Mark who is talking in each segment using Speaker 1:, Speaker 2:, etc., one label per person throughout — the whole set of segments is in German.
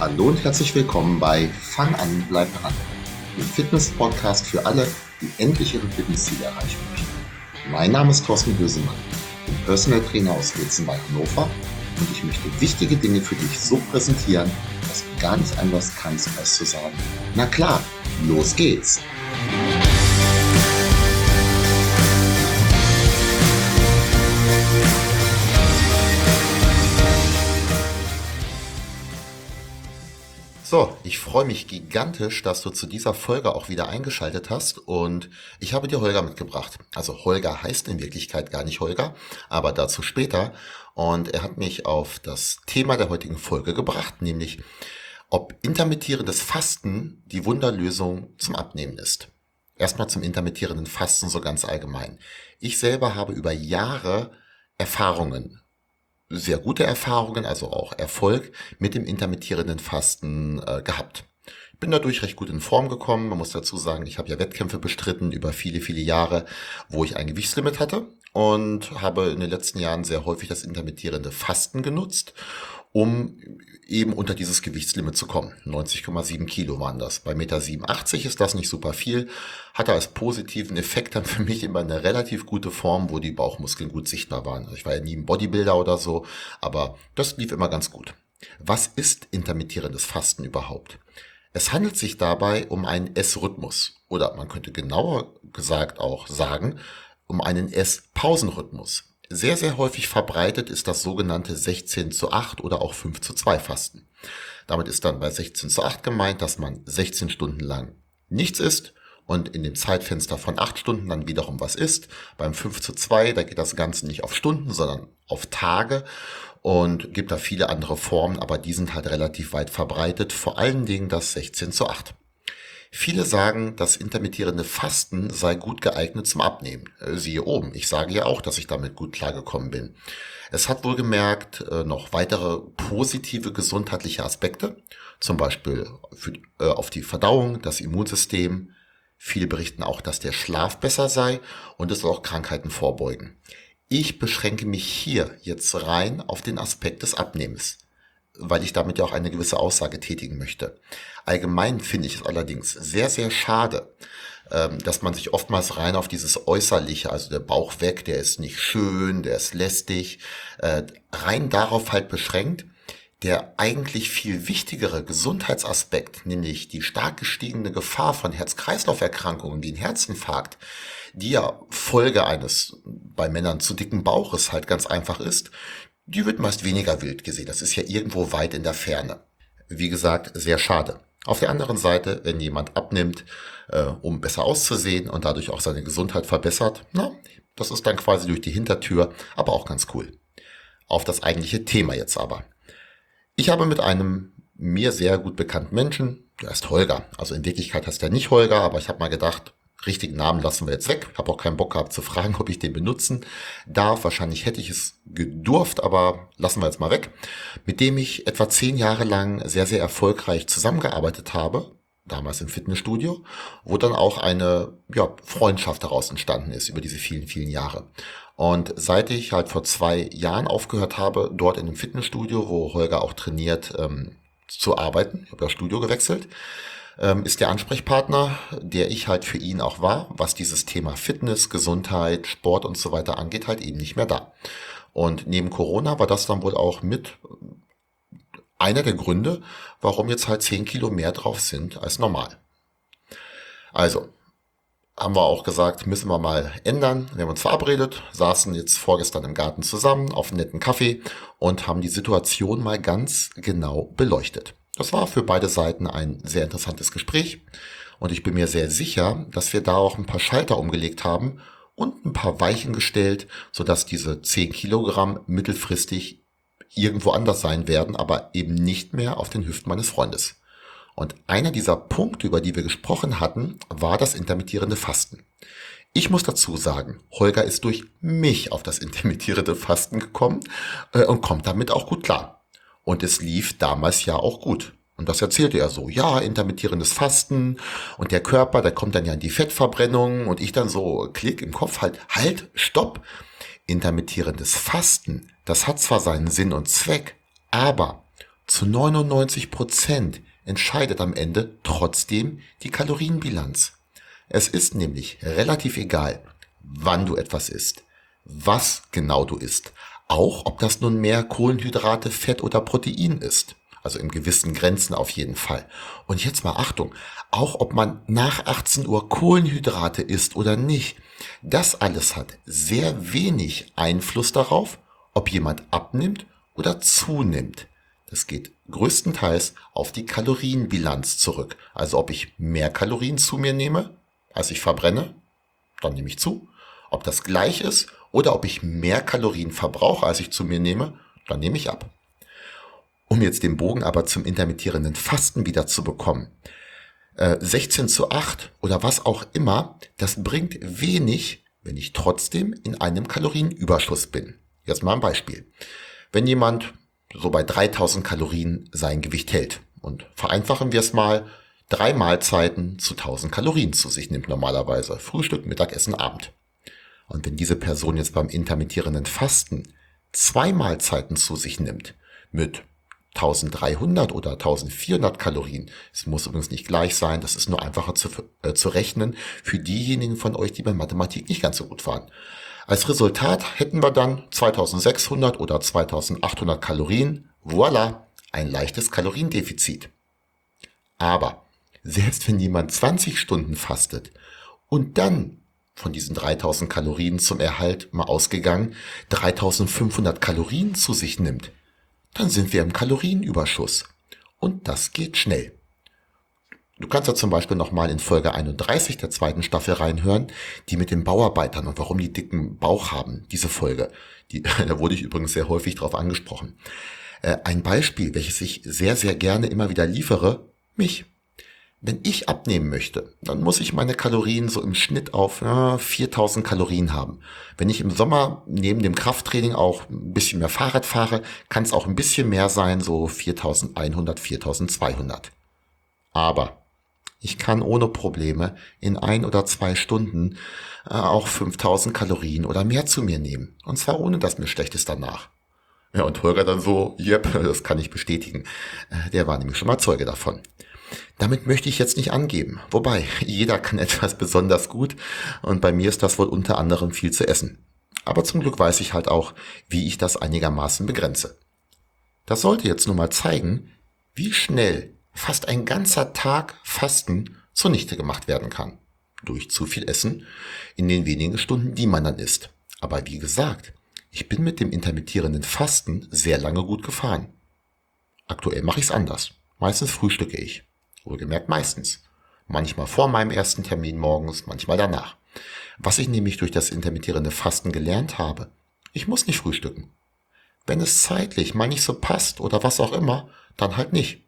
Speaker 1: Hallo und herzlich willkommen bei Fang an, bleib dran, dem Fitness-Podcast für alle, die endlich ihre Fitnessziele erreichen möchten. Mein Name ist Thorsten Bösemann, ich bin Personal Trainer aus Wetzen bei Hannover und ich möchte wichtige Dinge für dich so präsentieren, dass du gar nicht anders kannst, als zu sagen, na klar, los geht's! So, ich freue mich gigantisch, dass du zu dieser Folge auch wieder eingeschaltet hast und ich habe dir Holger mitgebracht. Also Holger heißt in Wirklichkeit gar nicht Holger, aber dazu später. Und er hat mich auf das Thema der heutigen Folge gebracht, nämlich ob intermittierendes Fasten die Wunderlösung zum Abnehmen ist. Erstmal zum intermittierenden Fasten so ganz allgemein. Ich selber habe über Jahre sehr gute Erfahrungen, also auch Erfolg mit dem intermittierenden Fasten gehabt. Ich bin dadurch recht gut in Form gekommen. Man muss dazu sagen, ich habe ja Wettkämpfe bestritten über viele, viele Jahre, wo ich ein Gewichtslimit hatte und habe in den letzten Jahren sehr häufig das intermittierende Fasten genutzt, um eben unter dieses Gewichtslimit zu kommen. 90,7 Kilo waren das. Bei 1,87 Meter ist das nicht super viel, hatte als positiven Effekt dann für mich immer eine relativ gute Form, wo die Bauchmuskeln gut sichtbar waren. Also ich war ja nie ein Bodybuilder oder so, aber das lief immer ganz gut. Was ist intermittierendes Fasten überhaupt? Es handelt sich dabei um einen Essrhythmus oder man könnte genauer gesagt auch sagen, um einen Esspausenrhythmus. Sehr, sehr häufig verbreitet ist das sogenannte 16:8 oder auch 5:2 Fasten. Damit ist dann bei 16:8 gemeint, dass man 16 Stunden lang nichts isst und in dem Zeitfenster von 8 Stunden dann wiederum was isst. Beim 5:2, da geht das Ganze nicht auf Stunden, sondern auf Tage und gibt da viele andere Formen, aber die sind halt relativ weit verbreitet, vor allen Dingen das 16:8. Viele sagen, das intermittierende Fasten sei gut geeignet zum Abnehmen. Siehe oben, ich sage ja auch, dass ich damit gut klargekommen bin. Es hat wohlgemerkt noch weitere positive gesundheitliche Aspekte, zum Beispiel auf die Verdauung, das Immunsystem. Viele berichten auch, dass der Schlaf besser sei und es soll auch Krankheiten vorbeugen. Ich beschränke mich hier jetzt rein auf den Aspekt des Abnehmens, weil ich damit ja auch eine gewisse Aussage tätigen möchte. Allgemein finde ich es allerdings sehr, sehr schade, dass man sich oftmals rein auf dieses Äußerliche, also der Bauch weg, der ist nicht schön, der ist lästig, rein darauf halt beschränkt. Der eigentlich viel wichtigere Gesundheitsaspekt, nämlich die stark gestiegene Gefahr von Herz-Kreislauf-Erkrankungen wie ein Herzinfarkt, die ja Folge eines bei Männern zu dicken Bauches halt ganz einfach ist, die wird meist weniger wild gesehen. Das ist ja irgendwo weit in der Ferne. Wie gesagt, sehr schade. Auf der anderen Seite, wenn jemand abnimmt, um besser auszusehen und dadurch auch seine Gesundheit verbessert, na, das ist dann quasi durch die Hintertür, aber auch ganz cool. Auf das eigentliche Thema jetzt aber. Ich habe mit einem mir sehr gut bekannten Menschen, der heißt Holger. Also in Wirklichkeit heißt er nicht Holger, aber ich habe mal gedacht, richtigen Namen lassen wir jetzt weg. Ich habe auch keinen Bock gehabt zu fragen, ob ich den benutzen darf. Wahrscheinlich hätte ich es gedurft, aber lassen wir jetzt mal weg. Mit dem ich etwa 10 Jahre lang sehr, sehr erfolgreich zusammengearbeitet habe, damals im Fitnessstudio, wo dann auch eine Freundschaft daraus entstanden ist über diese vielen, vielen Jahre. Und seit ich halt vor 2 Jahren aufgehört habe, dort in dem Fitnessstudio, wo Holger auch trainiert, zu arbeiten, ich habe das Studio gewechselt, ist der Ansprechpartner, der ich halt für ihn auch war, was dieses Thema Fitness, Gesundheit, Sport und so weiter angeht, halt eben nicht mehr da. Und neben Corona war das dann wohl auch mit einer der Gründe, warum jetzt halt 10 Kilo mehr drauf sind als normal. Also, haben wir auch gesagt, müssen wir mal ändern. Wir haben uns verabredet, saßen jetzt vorgestern im Garten zusammen auf einem netten Kaffee und haben die Situation mal ganz genau beleuchtet. Das war für beide Seiten ein sehr interessantes Gespräch und ich bin mir sehr sicher, dass wir da auch ein paar Schalter umgelegt haben und ein paar Weichen gestellt, sodass diese 10 Kilogramm mittelfristig irgendwo anders sein werden, aber eben nicht mehr auf den Hüften meines Freundes. Und einer dieser Punkte, über die wir gesprochen hatten, war das intermittierende Fasten. Ich muss dazu sagen, Holger ist durch mich auf das intermittierende Fasten gekommen und kommt damit auch gut klar. Und es lief damals ja auch gut. Und das erzählte er so, ja, intermittierendes Fasten und der Körper, der kommt dann ja in die Fettverbrennung und ich dann so Klick im Kopf, halt, stopp. Intermittierendes Fasten, das hat zwar seinen Sinn und Zweck, aber Zu 99% entscheidet am Ende trotzdem die Kalorienbilanz. Es ist nämlich relativ egal, wann du etwas isst, was genau du isst, auch ob das nun mehr Kohlenhydrate, Fett oder Protein ist. Also in gewissen Grenzen auf jeden Fall. Und jetzt mal Achtung, auch ob man nach 18 Uhr Kohlenhydrate isst oder nicht, das alles hat sehr wenig Einfluss darauf, ob jemand abnimmt oder zunimmt. Das geht größtenteils auf die Kalorienbilanz zurück. Also ob ich mehr Kalorien zu mir nehme, als ich verbrenne, dann nehme ich zu. Ob das gleich ist oder ob ich mehr Kalorien verbrauche, als ich zu mir nehme, dann nehme ich ab. Um jetzt den Bogen aber zum intermittierenden Fasten wieder zu bekommen. 16:8 oder was auch immer, das bringt wenig, wenn ich trotzdem in einem Kalorienüberschuss bin. Jetzt mal ein Beispiel. Wenn jemand so bei 3000 Kalorien sein Gewicht hält und vereinfachen wir es mal, 3 Mahlzeiten zu 1000 Kalorien zu sich nimmt normalerweise. Frühstück, Mittagessen, Abend. Und wenn diese Person jetzt beim intermittierenden Fasten 2 Mahlzeiten zu sich nimmt mit 1300 oder 1400 Kalorien. Es muss übrigens nicht gleich sein, das ist nur einfacher zu rechnen für diejenigen von euch, die bei Mathematik nicht ganz so gut waren. Als Resultat hätten wir dann 2600 oder 2800 Kalorien. Voilà, ein leichtes Kaloriendefizit. Aber selbst wenn jemand 20 Stunden fastet und dann von diesen 3000 Kalorien zum Erhalt mal ausgegangen 3500 Kalorien zu sich nimmt, dann sind wir im Kalorienüberschuss. Und das geht schnell. Du kannst ja zum Beispiel nochmal in Folge 31 der 2. Staffel reinhören, die mit den Bauarbeitern und warum die dicken Bauch haben, diese Folge. Da wurde ich übrigens sehr häufig drauf angesprochen. Ein Beispiel, welches ich sehr, sehr gerne immer wieder liefere, mich. Wenn ich abnehmen möchte, dann muss ich meine Kalorien so im Schnitt auf 4000 Kalorien haben. Wenn ich im Sommer neben dem Krafttraining auch ein bisschen mehr Fahrrad fahre, kann es auch ein bisschen mehr sein, so 4100, 4200. Aber ich kann ohne Probleme in 1 oder 2 Stunden auch 5000 Kalorien oder mehr zu mir nehmen. Und zwar ohne, dass mir schlecht ist danach. Ja, und Holger dann so, yep, das kann ich bestätigen. Der war nämlich schon mal Zeuge davon. Damit möchte ich jetzt nicht angeben. Wobei, jeder kann etwas besonders gut und bei mir ist das wohl unter anderem viel zu essen. Aber zum Glück weiß ich halt auch, wie ich das einigermaßen begrenze. Das sollte jetzt nur mal zeigen, wie schnell fast ein ganzer Tag Fasten zunichte gemacht werden kann. Durch zu viel Essen in den wenigen Stunden, die man dann isst. Aber wie gesagt, ich bin mit dem intermittierenden Fasten sehr lange gut gefahren. Aktuell mache ich es anders. Meistens frühstücke ich. Wohlgemerkt meistens. Manchmal vor meinem ersten Termin morgens, manchmal danach. Was ich nämlich durch das intermittierende Fasten gelernt habe, ich muss nicht frühstücken. Wenn es zeitlich mal nicht so passt oder was auch immer, dann halt nicht.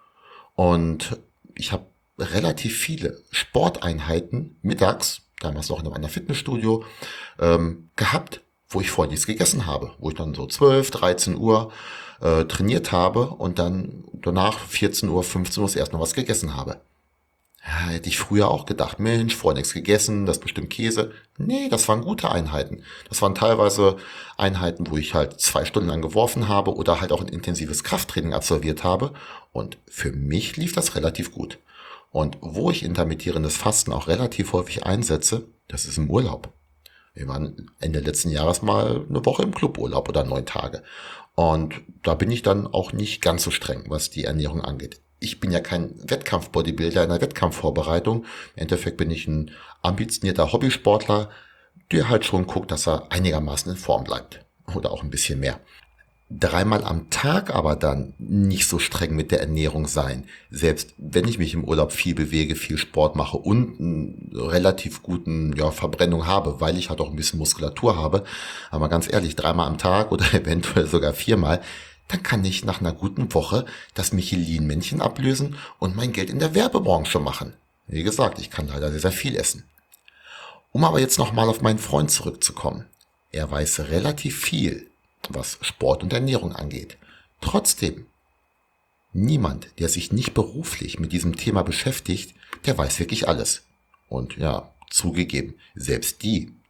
Speaker 1: Und ich habe relativ viele Sporteinheiten mittags, damals noch in einem anderen Fitnessstudio, gehabt, wo ich vorher nichts gegessen habe. Wo ich dann so 12, 13 Uhr trainiert habe und dann danach 14 Uhr, 15 Uhr erst noch was gegessen habe. Ja, hätte ich früher auch gedacht, Mensch, vorher nichts gegessen, das ist bestimmt Käse. Nee, das waren gute Einheiten. Das waren teilweise Einheiten, wo ich halt 2 Stunden lang geworfen habe oder halt auch ein intensives Krafttraining absolviert habe. Und für mich lief das relativ gut. Und wo ich intermittierendes Fasten auch relativ häufig einsetze, das ist im Urlaub. Wir waren Ende letzten Jahres mal eine Woche im Cluburlaub oder 9 Tage. Und da bin ich dann auch nicht ganz so streng, was die Ernährung angeht. Ich bin ja kein Wettkampf-Bodybuilder in der Wettkampfvorbereitung. Im Endeffekt bin ich ein ambitionierter Hobbysportler, der halt schon guckt, dass er einigermaßen in Form bleibt. Oder auch ein bisschen mehr. 3-mal am Tag aber dann nicht so streng mit der Ernährung sein. Selbst wenn ich mich im Urlaub viel bewege, viel Sport mache und einen relativ guten Verbrennung habe, weil ich halt auch ein bisschen Muskulatur habe. Aber ganz ehrlich, 3-mal am Tag oder eventuell sogar 4-mal, dann kann ich nach einer guten Woche das Michelin-Männchen ablösen und mein Geld in der Werbebranche machen. Wie gesagt, ich kann leider sehr, sehr viel essen. Um aber jetzt nochmal auf meinen Freund zurückzukommen. Er weiß relativ viel, was Sport und Ernährung angeht. Trotzdem, niemand, der sich nicht beruflich mit diesem Thema beschäftigt, der weiß wirklich alles. Und ja, zugegeben, selbst die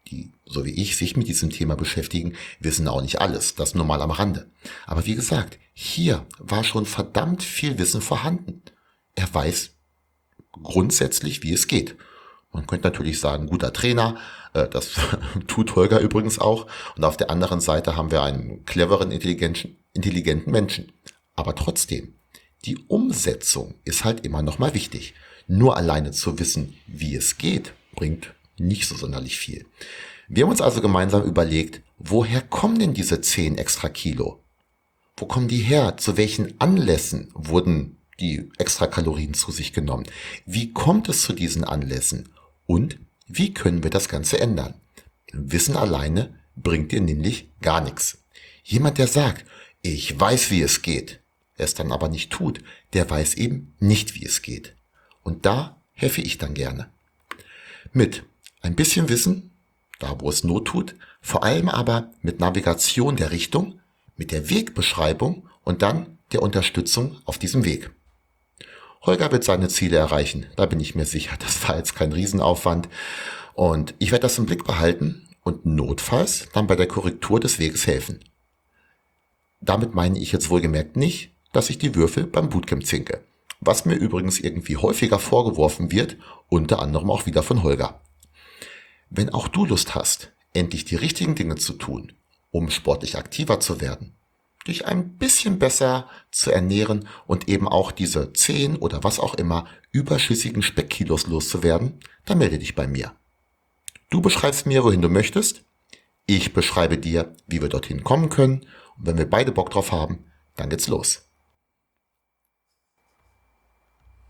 Speaker 1: die, so wie ich, sich mit diesem Thema beschäftigen, wissen auch nicht alles. Das nur mal am Rande. Aber wie gesagt, hier war schon verdammt viel Wissen vorhanden. Er weiß grundsätzlich, wie es geht. Man könnte natürlich sagen, guter Trainer, das tut Holger übrigens auch. Und auf der anderen Seite haben wir einen cleveren, intelligenten Menschen. Aber trotzdem, die Umsetzung ist halt immer noch mal wichtig. Nur alleine zu wissen, wie es geht, bringt nicht so sonderlich viel. Wir haben uns also gemeinsam überlegt, woher kommen denn diese 10 extra Kilo? Wo kommen die her? Zu welchen Anlässen wurden die extra Kalorien zu sich genommen? Wie kommt es zu diesen Anlässen? Und wie können wir das Ganze ändern? Wissen alleine bringt dir nämlich gar nichts. Jemand, der sagt, ich weiß, wie es geht, es dann aber nicht tut, der weiß eben nicht, wie es geht. Und da helfe ich dann gerne. Mit ein bisschen Wissen, da wo es Not tut, vor allem aber mit Navigation der Richtung, mit der Wegbeschreibung und dann der Unterstützung auf diesem Weg. Holger wird seine Ziele erreichen, da bin ich mir sicher, das war jetzt kein Riesenaufwand. Und ich werde das im Blick behalten und notfalls dann bei der Korrektur des Weges helfen. Damit meine ich jetzt wohlgemerkt nicht, dass ich die Würfel beim Bootcamp zinke. Was mir übrigens irgendwie häufiger vorgeworfen wird, unter anderem auch wieder von Holger. Wenn auch du Lust hast, endlich die richtigen Dinge zu tun, um sportlich aktiver zu werden, dich ein bisschen besser zu ernähren und eben auch diese 10 oder was auch immer überschüssigen Speckkilos loszuwerden, dann melde dich bei mir. Du beschreibst mir, wohin du möchtest. Ich beschreibe dir, wie wir dorthin kommen können. Und wenn wir beide Bock drauf haben, dann geht's los.